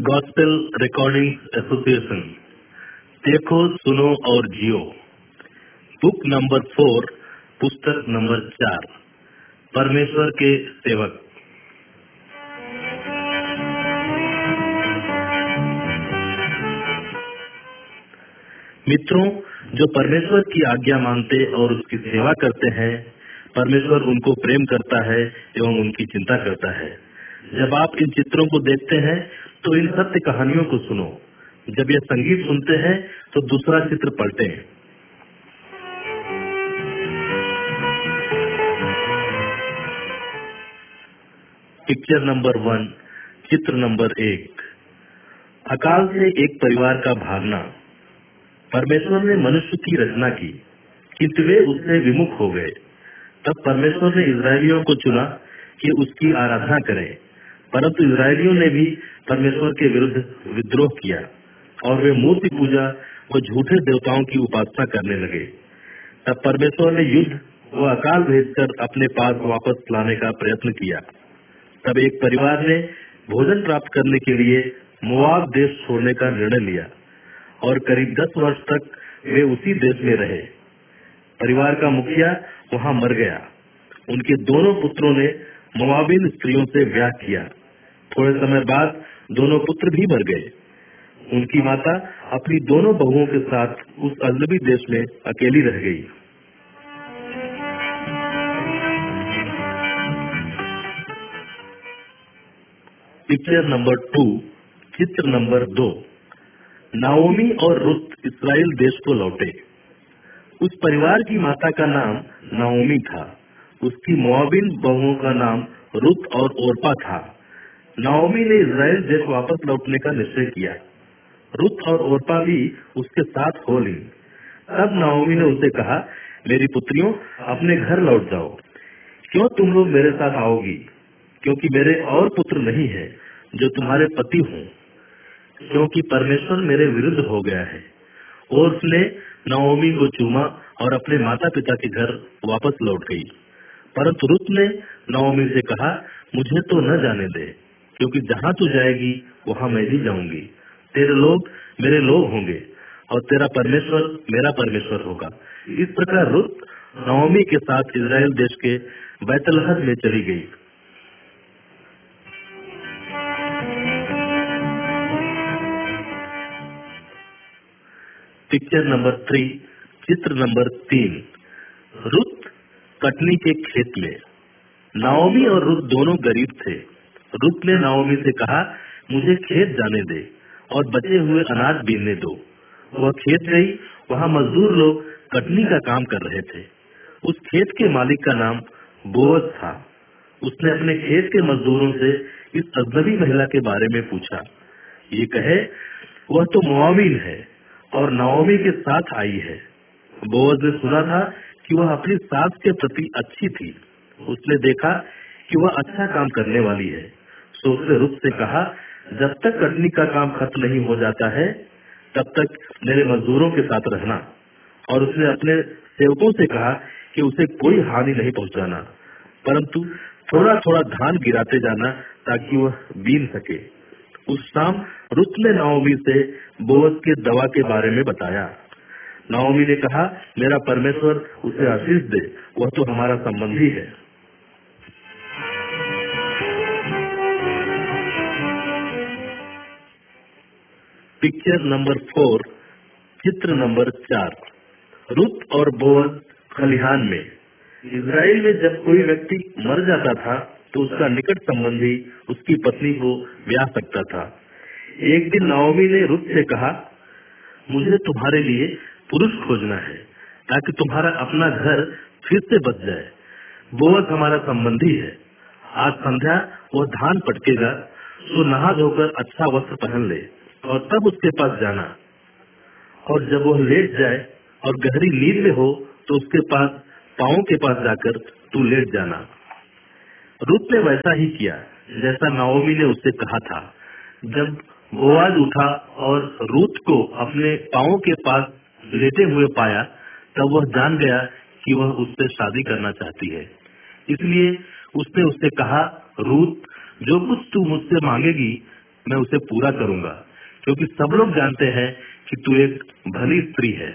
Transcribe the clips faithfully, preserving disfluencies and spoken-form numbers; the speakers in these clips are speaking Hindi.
गॉस्पेल रिकॉर्डिंग्स एसोसिएशन, देखो सुनो और जियो। बुक नंबर फोर, पुस्तक नंबर चार, परमेश्वर के सेवक। मित्रों, जो परमेश्वर की आज्ञा मानते और उसकी सेवा करते हैं, परमेश्वर उनको प्रेम करता है एवं उनकी चिंता करता है। जब आप इन चित्रों को देखते हैं तो इन सत्य कहानियों को सुनो। जब ये संगीत सुनते हैं तो दूसरा चित्र पलटें। पिक्चर नंबर वन, चित्र नंबर एक। अकाल से एक परिवार का भागना। परमेश्वर ने मनुष्य की रचना की, किंतु वे उससे विमुख हो गए। तब परमेश्वर ने इस्राएलियों को चुना कि उसकी आराधना करें, परंतु इस्राएलियों ने भी परमेश्वर के विरुद्ध विद्रोह किया और वे मूर्ति पूजा व झूठे देवताओं की उपासना करने लगे। तब परमेश्वर ने युद्ध व अकाल भेजकर अपने पास वापस लाने का प्रयत्न किया। तब एक परिवार ने भोजन प्राप्त करने के लिए मोआब देश छोड़ने का निर्णय लिया और करीब दस वर्ष तक वे उसी देश में रहे। परिवार का मुखिया वहां मर गया। उनके दोनों पुत्रों ने मोआबिन स्त्रियों से ब्याह किया। थोड़े समय बाद दोनों पुत्र भी मर गए। उनकी माता अपनी दोनों बहुओं के साथ उस अजनबी देश में अकेली रह गई। पिक्चर नंबर टू, चित्र नंबर दो। नाओमी और रुत इस्राएल देश को लौटे। उस परिवार की माता का नाम नाओमी था। उसकी मोआबिन बहुओं का नाम रुत और ओरपा था। नाओमी ने इस्राएल देश वापस लौटने का निश्चय किया। रुत और ओरपा भी उसके साथ हो ली। तब नाओमी ने उसे कहा, मेरी पुत्रियों, अपने घर लौट जाओ। क्यों तुम लोग मेरे साथ आओगी? क्योंकि मेरे और पुत्र नहीं है जो तुम्हारे पति हों, क्योंकि परमेश्वर मेरे विरुद्ध हो गया है। और उसने नाओमी को चूमा और अपने माता पिता के घर वापस लौट गई। परंतु रुत ने नाओमी से कहा, मुझे तो न जाने दे, क्योंकि जहाँ तू जाएगी वहाँ मैं भी जाऊंगी। तेरे लोग मेरे लोग होंगे और तेरा परमेश्वर मेरा परमेश्वर होगा। इस प्रकार रुत नाओमी के साथ इस्राएल देश के बैतलहम में चली गई। पिक्चर नंबर थ्री, चित्र नंबर तीन। रुत कटनी के खेत में। नाओमी और रुत दोनों गरीब थे। रुत ने नाओमी से कहा, मुझे खेत जाने दे और बचे हुए अनाज बीनने दो। वह खेत गई। वहाँ मजदूर लोग कटनी का काम कर रहे थे। उस खेत के मालिक का नाम बोअज था। उसने अपने खेत के मजदूरों से इस अजनबी महिला के बारे में पूछा। ये कहे, वह तो मोआबिन है और नाओमी के साथ आई है। बोअज ने सुना था कि वह अपनी सास के प्रति अच्छी थी। उसने देखा कि वह अच्छा काम करने वाली है, तो उसने रुत से कहा, जब तक कटनी का काम खत्म नहीं हो जाता है तब तक मेरे मजदूरों के साथ रहना। और उसने अपने सेवकों से कहा कि उसे कोई हानि नहीं पहुंचाना, परंतु थोड़ा थोड़ा धान गिराते जाना ताकि वह बीन सके। उस शाम रुत ने नाओमी से बोअज के दवा के बारे में बताया। नाओमी ने कहा, मेरा परमेश्वर उसे आशीष दे, वह तो हमारा संबंधी है। पिक्चर नंबर फोर, चित्र नंबर चार। रुत और बोअज खलिहान में। इस्राएल में जब कोई व्यक्ति मर जाता था तो उसका निकट संबंधी उसकी पत्नी को ब्याह सकता था। एक दिन नाओमी ने रुत से कहा, मुझे तुम्हारे लिए पुरुष खोजना है ताकि तुम्हारा अपना घर फिर से बच जाए। बोअज हमारा संबंधी है। आज संध्या वो धान पटकेगा, तो नहा धोकर अच्छा वस्त्र पहन ले और तब उसके पास जाना। और जब वह लेट जाए और गहरी नींद में हो तो उसके पास पाँव के पास जाकर तू लेट जाना। रुत ने वैसा ही किया जैसा नाओमी ने उससे कहा था। जब बोअज उठा और रुत को अपने पाँव के पास लेटे हुए पाया, तब वह जान गया कि वह उससे शादी करना चाहती है। इसलिए उसने उससे कहा, रुत, जो कुछ तू मुझसे मांगेगी मैं उसे पूरा करूंगा, क्योंकि सब लोग जानते हैं कि तू एक भली स्त्री है।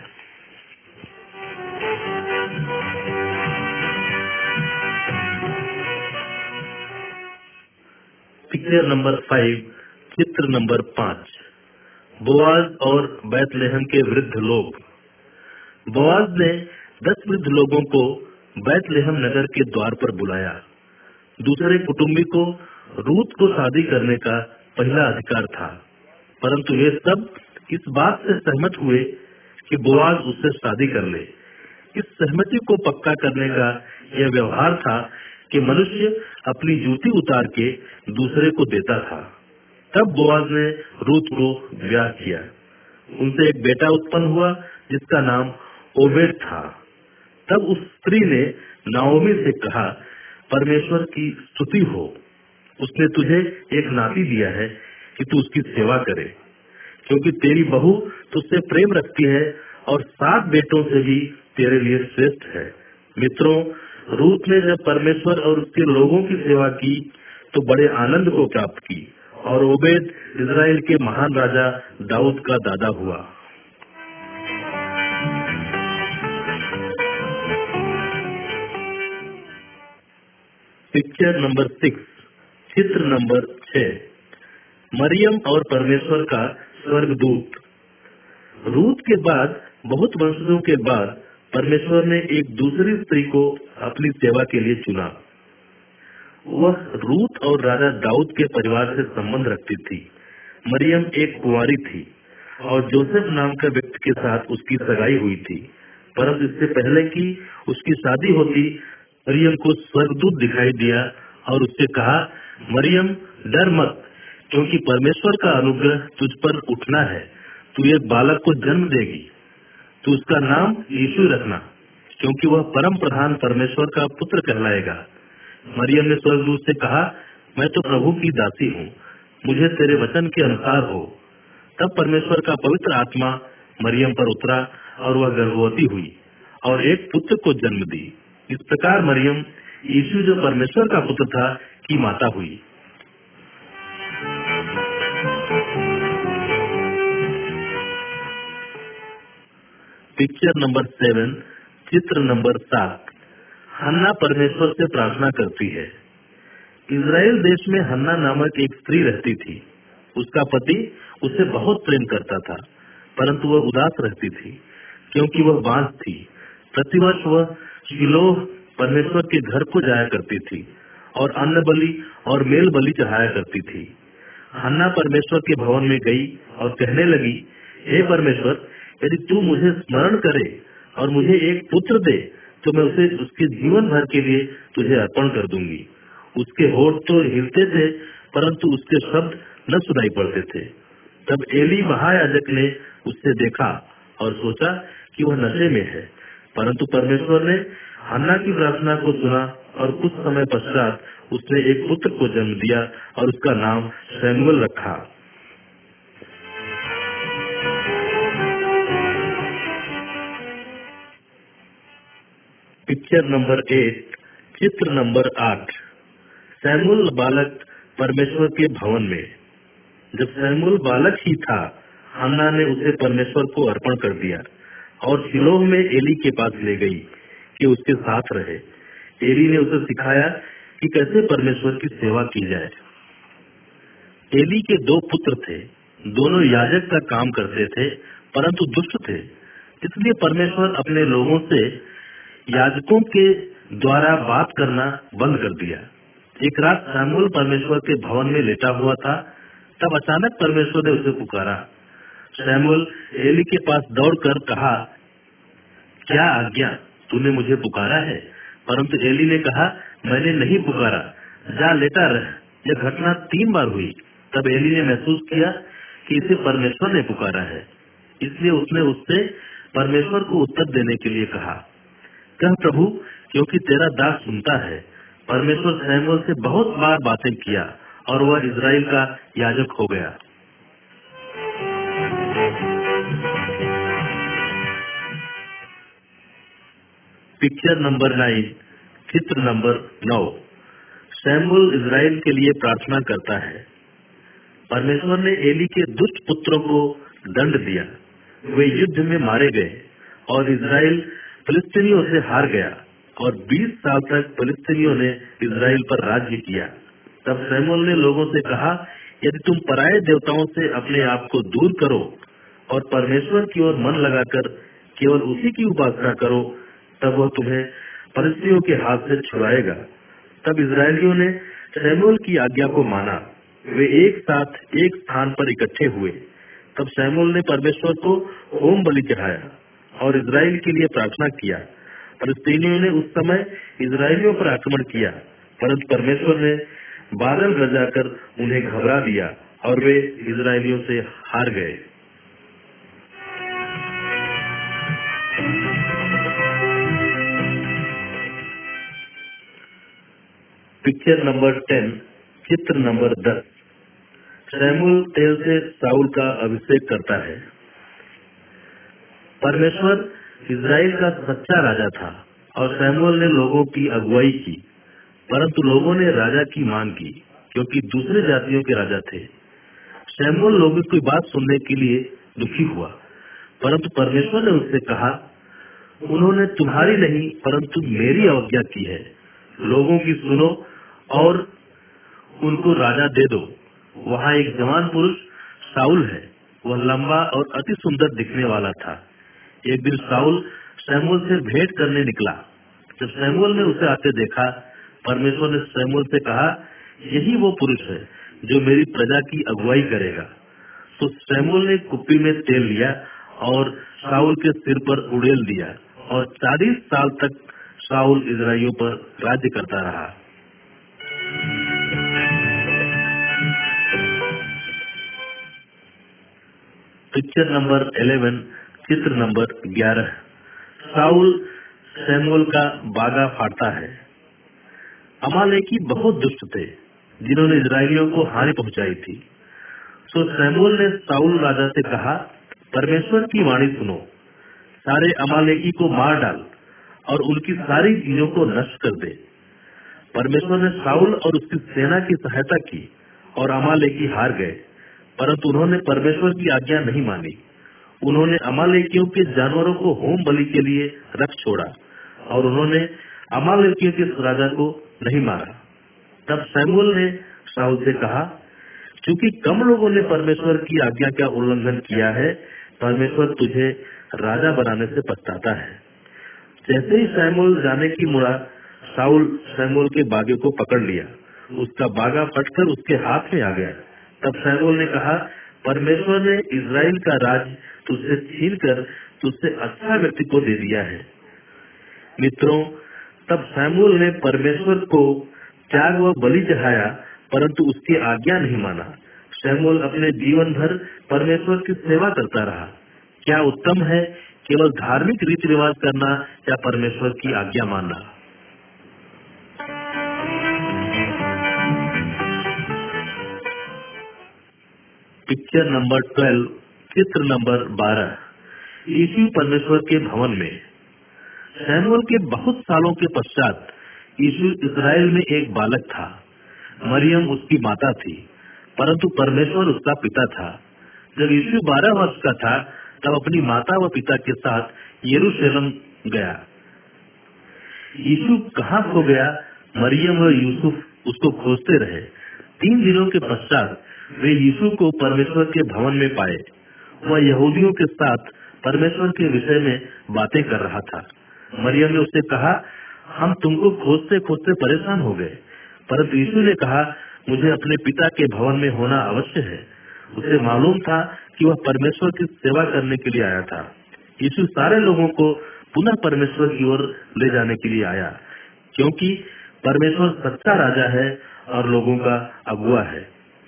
पिक्चर नंबर फाइव, चित्र नंबर पाँच, बोआज और बैतलहम के वृद्ध लोग। बोआज ने दस वृद्ध लोगों को बैतलहम नगर के द्वार पर बुलाया। दूसरे कुटुंबी को रूत को शादी करने का पहला अधिकार था, परंतु वे सब इस बात से सहमत हुए कि बोआज उससे शादी कर ले। इस सहमति को पक्का करने का यह व्यवहार था कि मनुष्य अपनी जूती उतार के दूसरे को देता था। तब बोआज ने रूत को ब्याह किया। उनसे एक बेटा उत्पन्न हुआ जिसका नाम ओबेद था। तब उस स्त्री ने नाओमी से कहा, परमेश्वर की स्तुति हो, उसने तुझे एक नाती दिया है कि तू उसकी सेवा करे, क्योंकि तेरी बहू तुझसे प्रेम रखती है और सात बेटों से भी तेरे लिए श्रेष्ठ है। मित्रों, रूत ने जब परमेश्वर और उसके लोगों की सेवा की तो बड़े आनंद को प्राप्त की, और ओबेद इज़राइल के महान राजा दाऊद का दादा हुआ। पिक्चर नंबर सिक्स, चित्र नंबर छह, मरियम और परमेश्वर का स्वर्गदूत। रूत के बाद बहुत वंशजों के बाद परमेश्वर ने एक दूसरी स्त्री को अपनी सेवा के लिए चुना। वह रूत और राजा दाऊद के परिवार से संबंध रखती थी। मरियम एक कुंवारी थी और जोसेफ नाम का व्यक्ति के साथ उसकी सगाई हुई थी, परंतु इससे पहले कि उसकी शादी होती, मरियम को स्वर्गदूत दिखाई दिया और उससे कहा, मरियम डर मत, क्योंकि परमेश्वर का अनुग्रह तुझ पर उठना है। तू एक बालक को जन्म देगी, तू उसका नाम यीशु रखना, क्योंकि वह परम प्रधान परमेश्वर का पुत्र कहलाएगा। मरियम ने स्वर्गदूत से कहा, मैं तो प्रभु की दासी हूँ, मुझे तेरे वचन के अनुसार हो। तब परमेश्वर का पवित्र आत्मा मरियम पर उतरा और वह गर्भवती हुई और एक पुत्र को जन्म दी। इस प्रकार मरियम यीशु जो परमेश्वर का पुत्र था की माता हुई। पिक्चर नंबर सेवन, चित्र नंबर सात, हन्ना परमेश्वर से प्रार्थना करती है। इज़राइल देश में हन्ना नामक एक स्त्री रहती थी। उसका पति उसे बहुत प्रेम करता था, परंतु वह उदास रहती थी, क्योंकि वह बांझ थी। प्रतिवर्ष वह शिलोह परमेश्वर के घर को जाया करती थी और अन्न बलि और मेल बलि चढ़ाया करती थी। हन्ना परमेश्वर के भवन में गई और कहने लगी, हे परमेश्वर, यदि तू मुझे स्मरण करे और मुझे एक पुत्र दे, तो मैं उसे उसके जीवन भर के लिए तुझे अर्पण कर दूंगी। उसके होठ तो हिलते थे, परंतु उसके शब्द न सुनाई पड़ते थे। तब एली महायाजक ने उससे देखा और सोचा कि वह नशे में है, परंतु परमेश्वर ने हन्ना की प्रार्थना को सुना और कुछ समय पश्चात उसने एक पुत्र को जन्म दिया और उसका नाम शमूएल रखा। पिक्चर नंबर एट, चित्र नंबर आठ, शमूएल बालक परमेश्वर के भवन में। जब शमूएल बालक ही था, हन्ना ने उसे परमेश्वर को अर्पण कर दिया और शिलोह में एली के पास ले गई कि उसके साथ रहे। एली ने उसे सिखाया कि कैसे परमेश्वर की सेवा की जाए। एली के दो पुत्र थे, दोनों याजक का काम करते थे, परंतु दुष्ट थे। इसलिए परमेश्वर अपने लोगों से याजकों के द्वारा बात करना बंद कर दिया। एक रात शमूएल परमेश्वर के भवन में लेटा हुआ था, तब अचानक परमेश्वर ने उसे पुकारा। शमूएल एली के पास दौड़कर कहा, क्या आज्ञा, तूने मुझे पुकारा है? परंतु एली ने कहा, मैंने नहीं पुकारा, जा लेटा रह। यह घटना तीन बार हुई। तब एली ने महसूस किया कि इसे परमेश्वर ने पुकारा है, इसलिए उसने उससे परमेश्वर को उत्तर देने के लिए कहा, कह प्रभु, क्योंकि तेरा दास सुनता है। परमेश्वर शमूएल से बहुत बार बातें किया और वह इज़राइल का याजक हो गया। पिक्चर नंबर नाइन, चित्र नंबर नौ, शमूएल इज़राइल के लिए प्रार्थना करता है। परमेश्वर ने एली के दुष्ट पुत्रों को दंड दिया, वे युद्ध में मारे गए और इजराइल फिलिस्तीनियों से हार गया और बीस साल तक फिलिस्तीनियों ने इजराइल पर राज्य किया। तब शमूएल ने लोगों से कहा, यदि तुम पराये देवताओं से अपने आप को दूर करो और परमेश्वर की ओर मन लगाकर केवल उसी की उपासना करो, तब वह तुम्हें फलिस्तियों के हाथ से छुड़ाएगा। तब इजरायलियों ने शमूएल की आज्ञा को माना, वे एक साथ एक स्थान पर इकट्ठे हुए। तब शमूएल ने परमेश्वर को होम बलि चढ़ाया और इजराइल के लिए प्रार्थना किया। फिलिस्तीनियों ने उस समय इजरायलियों पर आक्रमण किया, परंतु परमेश्वर ने बादल गरजाकर उन्हें घबरा दिया और वे इजरायलियों से हार गए। पिक्चर नंबर टेन, चित्र नंबर दस। शमूएल तेल से साउल का अभिषेक करता है। परमेश्वर इजराइल का सच्चा राजा था और शमूएल ने लोगों की अगुवाई की, परंतु लोगों ने राजा की मांग की क्योंकि दूसरे जातियों के राजा थे। शमूएल लोगों की बात सुनने के लिए दुखी हुआ, परंतु परमेश्वर ने उससे कहा, उन्होंने तुम्हारी नहीं परंतु मेरी आज्ञा की है, लोगों की सुनो और उनको राजा दे दो। वहाँ एक जवान पुरुष साउल है, वह लंबा और अति सुंदर दिखने वाला था। एक दिन साउल शमूएल से भेंट करने निकला। जब शमूएल ने उसे आते देखा, परमेश्वर ने शमूएल से कहा, यही वो पुरुष है जो मेरी प्रजा की अगुवाई करेगा। तो शमूएल ने कुप्पी में तेल लिया और साउल के सिर पर उड़ेल दिया और चालीस साल तक साउल इजराइलियों पर राज्य करता रहा। पिक्चर नंबर इलेवन, चित्र नंबर ग्यारह। साउल शमूएल का बागा फाड़ता है। अमालेकी बहुत दुष्ट थे जिन्होंने इजरायलियों को हानि पहुंचाई थी। सो शमूएल ने साउल राजा से कहा, परमेश्वर की वाणी सुनो, सारे अमालेकी को मार डाल और उनकी सारी चीजों को नष्ट कर दे। परमेश्वर ने साउल और उसकी सेना की सहायता की और अमालेकी हार गए, परंतु उन्होंने परमेश्वर की आज्ञा नहीं मानी। उन्होंने अमालेकियों के जानवरों को होम बलि के लिए रख छोड़ा और उन्होंने अमालेकियों के राजा को नहीं मारा। तब शमूएल ने साउल से कहा, क्योंकि कम लोगों ने परमेश्वर की आज्ञा का उल्लंघन किया है, परमेश्वर तुझे राजा बनाने से पछताता है। जैसे ही शमूएल जाने की मुड़ा, साउल शमूएल के बागे को पकड़ लिया, उसका बागा फटकर उसके हाथ में आ गया। तब शमूएल ने कहा, परमेश्वर ने इजराइल का राज तुझसे छीनकर तुझसे अच्छा व्यक्ति को दे दिया है। मित्रों, तब शमूएल ने परमेश्वर को त्याग व बलि चढ़ाया, परंतु उसकी आज्ञा नहीं माना। शमूएल अपने जीवन भर परमेश्वर की सेवा करता रहा। क्या उत्तम है, केवल धार्मिक रीति रिवाज करना या परमेश्वर की आज्ञा मानना? पिक्चर नंबर ट्वेल्व, चित्र नंबर बारह। यीशु परमेश्वर के भवन में। शमूएल के बहुत सालों के पश्चात यीशु इस्राएल में एक बालक था। मरियम उसकी माता थी, परंतु परमेश्वर उसका पिता था। जब यीशु बारह वर्ष का था, तब अपनी माता व पिता के साथ यरूशलेम गया। यीशु कहाँ खो गया, मरियम व यूसुफ उसको खोजते रहे। तीन दिनों के पश्चात वे यीशु को परमेश्वर के भवन में पाए। वह यहूदियों के साथ परमेश्वर के विषय में बातें कर रहा था। मरियम ने उससे कहा, हम तुमको खोजते खोजते परेशान हो गए। परंतु यीशु ने कहा, मुझे अपने पिता के भवन में होना अवश्य है। उसे मालूम था कि वह परमेश्वर की सेवा करने के लिए आया था। यीशु सारे लोगों को पुनः परमेश्वर की ओर ले जाने के लिए आया, क्योंकि परमेश्वर सच्चा राजा है और लोगों का अगुआ है।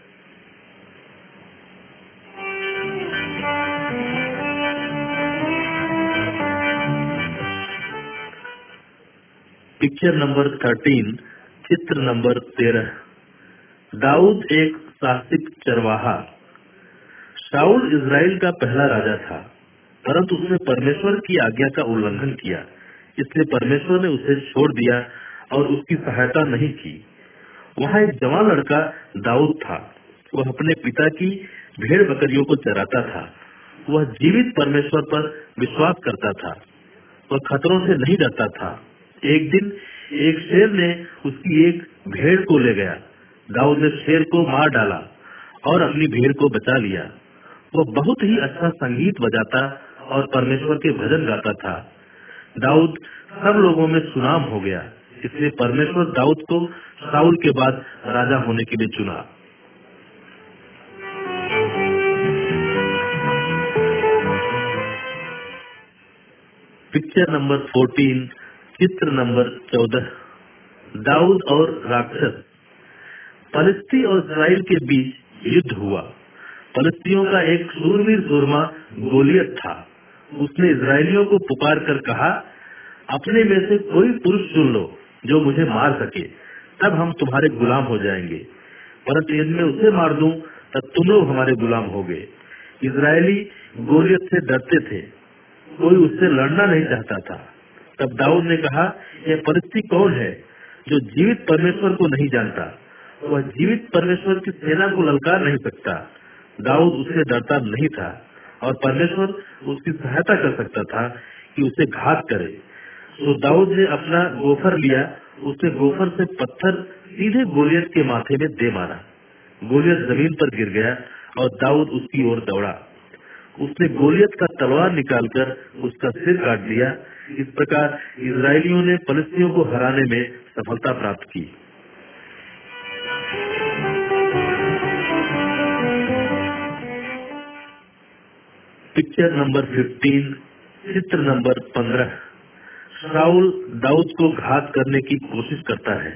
पिक्चर नंबर थर्टीन, चित्र नंबर तेरह। दाऊद एक साहसिक चरवाहा। शाऊल इजराइल का पहला राजा था, परंतु उसने परमेश्वर की आज्ञा का उल्लंघन किया, इसलिए परमेश्वर ने उसे छोड़ दिया और उसकी सहायता नहीं की। वहाँ एक जवान लड़का दाऊद था। वह अपने पिता की भेड़ बकरियों को चराता था। वह जीवित परमेश्वर पर विश्वास करता था। वह खतरों से नहीं डरता था। एक दिन एक शेर ने उसकी एक भेड़ को ले गया। दाऊद ने शेर को मार डाला और अपनी भेड़ को बचा लिया। वह बहुत ही अच्छा संगीत बजाता और परमेश्वर के भजन गाता था। दाऊद सब लोगों में सुनाम हो गया। इसलिए परमेश्वर दाऊद को शाऊल के बाद राजा होने के लिए चुना। पिक्चर नंबर चौदह, चित्र नंबर चौदह। दाऊद और राक्षस। फलिस्ती और इस्राएल के बीच युद्ध हुआ। फलिस्तियों का एक शूरवीर सूरमा गोलियत था। उसने इस्राएलियों को पुकार कर कहा, अपने में से कोई पुरुष चुन लो जो मुझे मार सके, तब हम तुम्हारे गुलाम हो जाएंगे। परंतु यदि मैं उसे मार दूं तब तुम लोग हमारे गुलाम होगे। इस्राएली गोलियत से डरते थे। कोई उससे लड़ना नहीं चाहता था। तब दाऊद ने कहा, यह फलिस्ती कौन है जो जीवित परमेश्वर को नहीं जानता? वह जीवित परमेश्वर की सेना को ललकार नहीं सकता। दाऊद उससे डरता नहीं था और परमेश्वर उसकी सहायता कर सकता था कि उसे घात करे। तो दाऊद ने अपना गोफर लिया। उसने गोफर से पत्थर सीधे गोलियत के माथे में दे मारा। गोलियत जमीन पर गिर गया और दाऊद उसकी ओर दौड़ा। उसने गोलियत का तलवार निकालकर उसका सिर काट दिया। इस प्रकार इस्राएलियों ने फलिस्तियों को हराने में सफलता प्राप्त की। पिक्चर नंबर पंद्रह, चित्र नंबर पंद्रह। शाऊल दाऊद को घात करने की कोशिश करता है।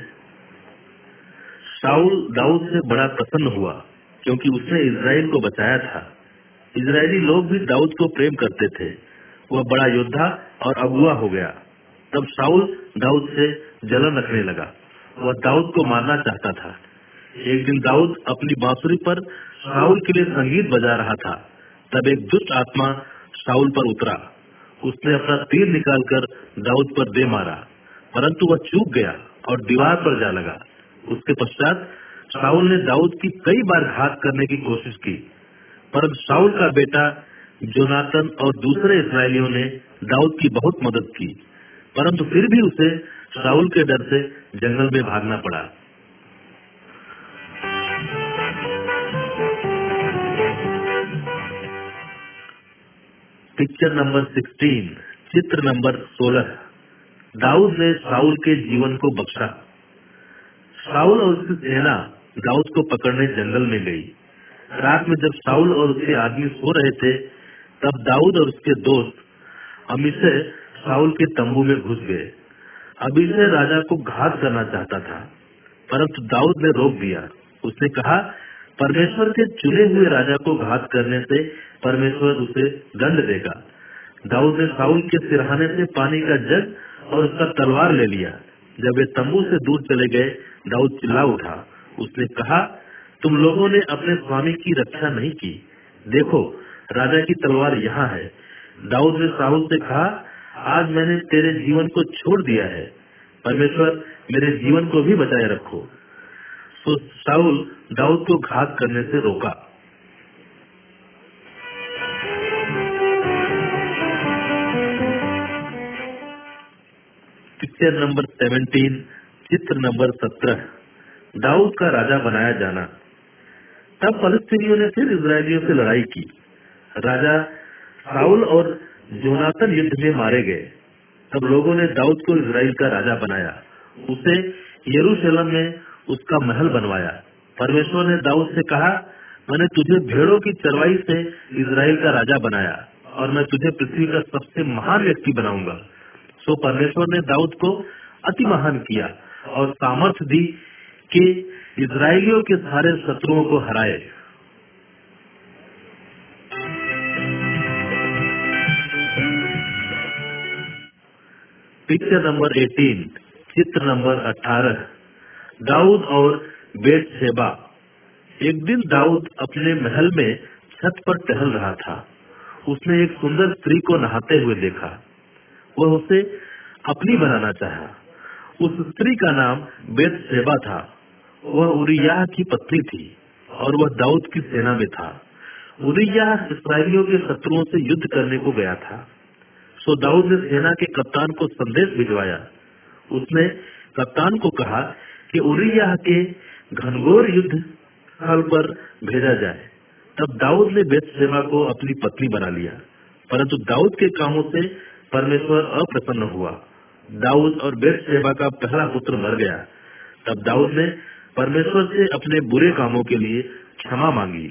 शाऊल दाऊद से बड़ा प्रसन्न हुआ क्योंकि उसने इस्राएल को बचाया था। इस्राएली लोग भी दाऊद को प्रेम करते थे। वह बड़ा योद्धा और अगुआ हो गया। तब शाऊल दाऊद से जलन रखने लगा। वह दाऊद को मारना चाहता था। एक दिन दाऊद अपनी बांसुरी पर शाऊल के लिए संगीत बजा रहा था। तब एक दुष्ट आत्मा शाऊल पर उतरा। उसने अपना तीर निकालकर दाऊद पर दे मारा, परंतु वह चूक गया और दीवार पर जा लगा। उसके पश्चात शाऊल ने दाऊद की कई बार घात करने की कोशिश की, परंतु शाऊल का बेटा जोनातन और दूसरे इस्राएलियों ने दाऊद की बहुत मदद की, परंतु फिर भी उसे शाऊल के डर से जंगल में भागना पड़ा। पिक्चर नंबर सोलह, चित्र नंबर सोलह। दाऊद ने शाऊल के जीवन को बख्शा। शाऊल और उसकी सेना दाऊद को पकड़ने जंगल में गई। रात में जब शाऊल और उसके आदमी सो रहे थे, तब दाऊद और उसके दोस्त अमीशै शाऊल के तंबू में घुस गए। अमीशै राजा को घात करना चाहता था, परंतु दाऊद ने रोक दिया। उसने कहा, परमेश्वर के चुने हुए राजा को घात करने से परमेश्वर उसे दंड देगा। दाऊद ने शाऊल के सिरहाने से पानी का जग और उसका तलवार ले लिया। जब वे तंबू से दूर चले गए, दाऊद चिल्ला उठा। उसने कहा, तुम लोगों ने अपने स्वामी की रक्षा नहीं की। देखो, राजा की तलवार यहाँ है। दाऊद ने शाऊल से कहा, आज मैंने तेरे जीवन को छोड़ दिया है। परमेश्वर मेरे जीवन को भी बचाए रखो। तो शाऊल दाऊद को घात करने से रोका। पिक्चर नंबर सत्रह, चित्र नंबर सत्रह। दाऊद का राजा बनाया जाना। तब फलिस्तीनियों ने फिर इस्राएलियों से लड़ाई की। राजा शाऊल और जोनातन युद्ध में मारे गए। तब लोगों ने दाऊद को इस्राएल का राजा बनाया। उसे यरूशलेम में उसका महल बनवाया। परमेश्वर ने दाऊद से कहा, मैंने तुझे भेड़ों की चरवाई से इस्राएल का राजा बनाया और मैं तुझे पृथ्वी का सबसे महान व्यक्ति बनाऊंगा। सो परमेश्वर ने दाऊद को अति महान किया और सामर्थ्य दी कि इस्राएलियों के सारे शत्रुओं को हराए। पिक्चर नंबर अठारह, चित्र नंबर अठारह। दाऊद और बेतशेबा। एक दिन दाऊद अपने महल में छत पर टहल रहा था। उसने एक सुंदर स्त्री को नहाते हुए देखा। वह उसे अपनी बनाना चाहा। उस स्त्री का नाम बेतशेबा था। वह उरिय्याह की पत्नी थी और वह दाऊद की सेना में था। उरिय्याह इस्राएलियों के शत्रुओं से युद्ध करने को गया था। सो दाऊद ने सेना के कप्तान को संदेश भिजवाया। उसने कप्तान को कहा कि उरिय्याह के घनघोर युद्ध स्थल पर भेजा जाए। तब दाऊद ने बेतशेबा को अपनी पत्नी बना लिया, परंतु दाऊद के कामों से परमेश्वर अप्रसन्न हुआ। दाऊद और बेतशेबा का पहला पुत्र मर गया। तब दाऊद ने परमेश्वर से अपने बुरे कामों के लिए क्षमा मांगी।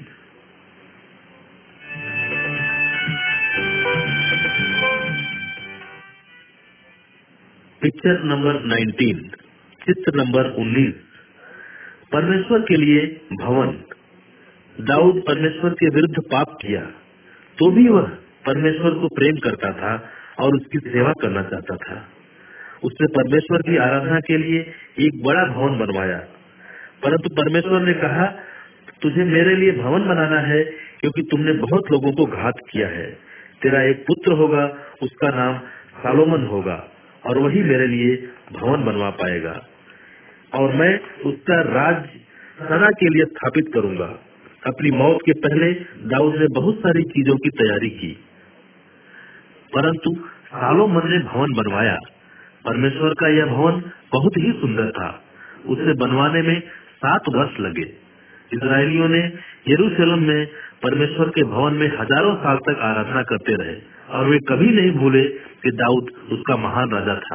पिक्चर नंबर उन्नीस, चित्र नंबर उन्नीस, परमेश्वर के लिए भवन। दाऊद परमेश्वर के विरुद्ध पाप किया, तो भी वह परमेश्वर को प्रेम करता था और उसकी सेवा करना चाहता था। उसने परमेश्वर की आराधना के लिए एक बड़ा भवन बनवाया, परंतु परमेश्वर ने कहा, तुझे मेरे लिए भवन बनाना है क्योंकि तुमने बहुत लोगों को घात किया है। तेरा एक पुत्र होगा, उसका नाम सालोमन होगा, और वही मेरे लिए भवन बनवा पाएगा, और मैं उसका राज सदा के लिए स्थापित करूंगा। अपनी मौत के पहले दाऊद ने बहुत सारी चीजों की तैयारी की, परंतु सालोमन ने भवन बनवाया। परमेश्वर का यह भवन बहुत ही सुंदर था। उसे बनवाने में सात वर्ष लगे। इस्राएलियों ने यरूशलेम में परमेश्वर के भवन में हजारों साल तक आराधना करते रहे, और वे कभी नहीं भूले कि दाऊद उसका महान राजा था।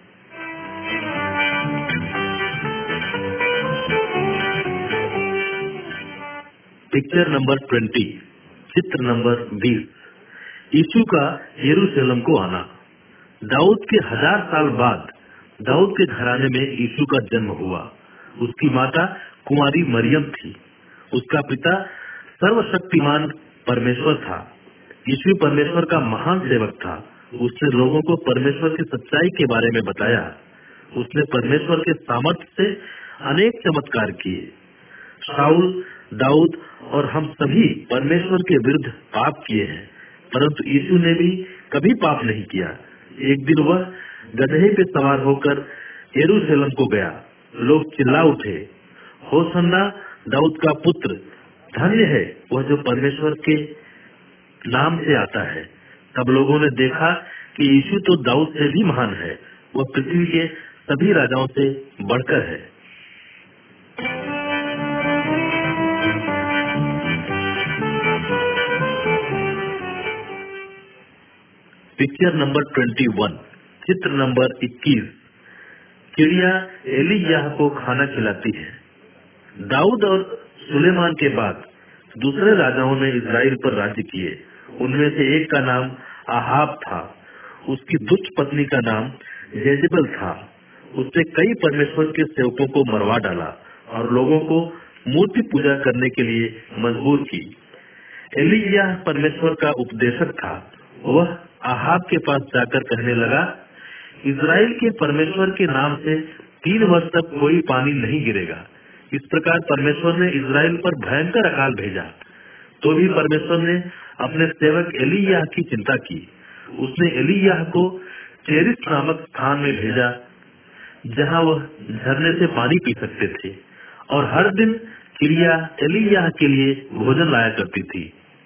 पिक्चर नंबर बीस, चित्र नंबर बीस, यीशु का यरूशलेम को आना। दाऊद के हजार साल बाद दाऊद के घराने में यीशु का जन्म हुआ। उसकी माता कुंवारी मरियम थी। उसका पिता सर्वशक्तिमान परमेश्वर था। यीशु परमेश्वर का महान सेवक था। उसने लोगों को परमेश्वर की सच्चाई के बारे में बताया। उसने परमेश्वर के सामर्थ्य से अनेक चमत्कार किए। शाऊल, दाऊद और हम सभी परमेश्वर के विरुद्ध पाप किए हैं, परंतु यीशु ने भी कभी पाप नहीं किया। एक दिन वह गधे पे सवार होकर यरूशलेम को गया। लोग चिल्ला उठे, होसन्ना दाऊद का पुत्र, धन्य है वह जो परमेश्वर के नाम से आता है। तब लोगों ने देखा कि यीशु तो दाऊद से भी महान है। वह पृथ्वी के सभी राजाओं से बढ़कर है। पिक्चर नंबर इक्कीस, चित्र नंबर इक्कीस, चिड़िया एलीयाह को खाना खिलाती है। दाऊद और सुलेमान के बाद दूसरे राजाओं ने इस्राएल पर राज्य किए। उनमें से एक का नाम आहाब था। उसकी दुष्ट पत्नी का नाम जेजेबेल था। उसने कई परमेश्वर के सेवकों को मरवा डाला और लोगों को मूर्ति पूजा करने के लिए मजबूर की। एलीयाह परमेश्वर का उपदेशक था। वह आहाब के पास जाकर कहने लगा, इस्राएल के परमेश्वर के नाम से तीन वर्ष तक कोई पानी नहीं गिरेगा। इस प्रकार परमेश्वर ने इस्राएल पर भयंकर अकाल भेजा। तो भी परमेश्वर ने अपने सेवक एलीयाह की चिंता की। उसने एलीयाह को चेरिस नामक स्थान में भेजा, जहां वह झरने से पानी पी सकते थे, और हर दिन चिड़िया एलीयाह के लिए भोजन लाया करती थी।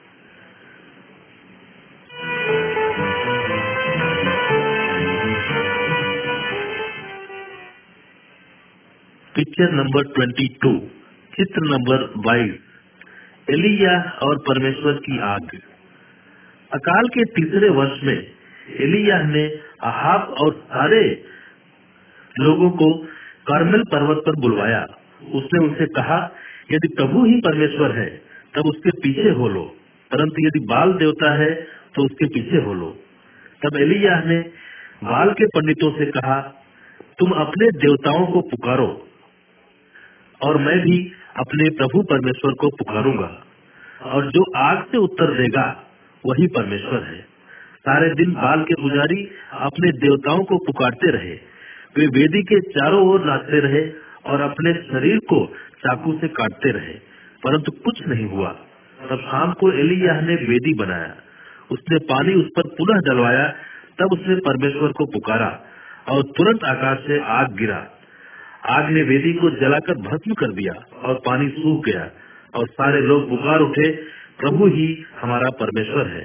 पिक्चर नंबर बाईस, चित्र नंबर बाईस, एलीयाह और परमेश्वर की आग। अकाल के तीसरे वर्ष में एलीयाह ने आहाब और सारे लोगों को कार्मेल पर्वत पर बुलवाया। उसने उनसे कहा, यदि प्रभु ही परमेश्वर है तब उसके पीछे हो लो, परंतु यदि बाल देवता है तो उसके पीछे हो लो। तब एलीयाह ने बाल के पंडितों से कहा, तुम अपने देवताओं को पुकारो और मैं भी अपने प्रभु परमेश्वर को पुकारूंगा, और जो आग से उत्तर देगा वही परमेश्वर है। सारे दिन बाल के पुजारी अपने देवताओं को पुकारते रहे। वे वेदी के चारों ओर नाचते रहे और अपने शरीर को चाकू से काटते रहे, परंतु कुछ नहीं हुआ। तब शाम को एलीयाह ने वेदी बनाया। उसने पानी उस पर पुनः डलवाया। तब उसने परमेश्वर को पुकारा और तुरंत आकाश से आग गिरा। आग ने वेदी को जलाकर भस्म कर दिया और पानी सूख गया। और सारे लोग पुकार उठे, प्रभु ही हमारा परमेश्वर है।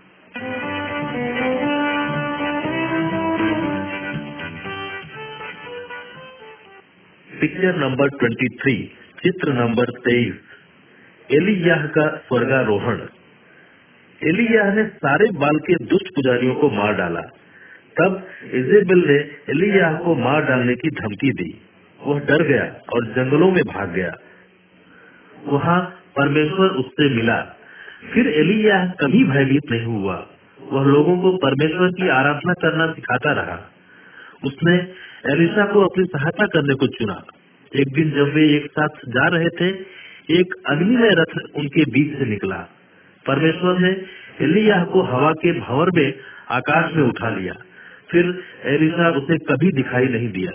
पिक्चर नंबर तेईस, चित्र नंबर तेईस, एलियाह का स्वर्गारोहण। एलियाह ने सारे बाल के दुष्ट पुजारियों को मार डाला। तब इजेबेल ने एलियाह को मार डालने की धमकी दी। वह डर गया और जंगलों में भाग गया। वहाँ परमेश्वर उससे मिला। फिर एलियाह कभी भयभीत नहीं हुआ। वह लोगों को परमेश्वर की आराधना करना सिखाता रहा। उसने एलिशा को अपनी सहायता करने को चुना। एक दिन जब वे एक साथ जा रहे थे, एक अग्निमय रथ उनके बीच से निकला। परमेश्वर ने एलियाह को हवा के भंवर में आकाश में उठा लिया। फिर एलिशा उसे कभी दिखाई नहीं दिया।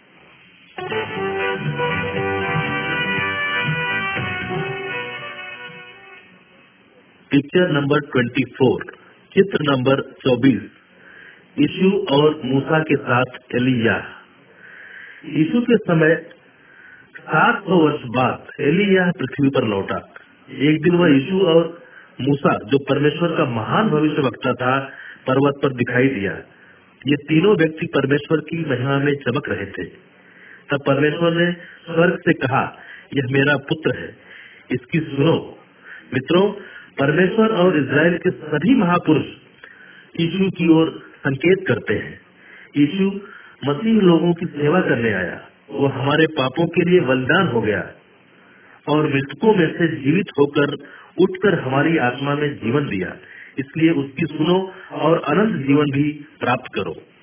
पिक्चर नंबर चौबीस, चित्र नंबर चौबीस, यीशु और मूसा के साथ एलियाह। यीशु के समय सात सौ वर्ष बाद एलियाह पृथ्वी पर लौटा। एक दिन वह यीशु और मूसा, जो परमेश्वर का महान भविष्यवक्ता था, पर्वत पर दिखाई दिया। ये तीनों व्यक्ति परमेश्वर की महिमा में चमक रहे थे। तब परमेश्वर ने स्वर्ग से कहा, यह मेरा पुत्र है, इसकी सुनो। मित्रों, परमेश्वर और इजराइल के सभी महापुरुष यीशु की ओर संकेत करते हैं। यीशु मसीह लोगों की सेवा करने आया। वो हमारे पापों के लिए बलिदान हो गया और मृतकों में से जीवित होकर उठकर हमारी आत्मा में जीवन दिया। इसलिए उसकी सुनो और अनंत जीवन भी प्राप्त करो।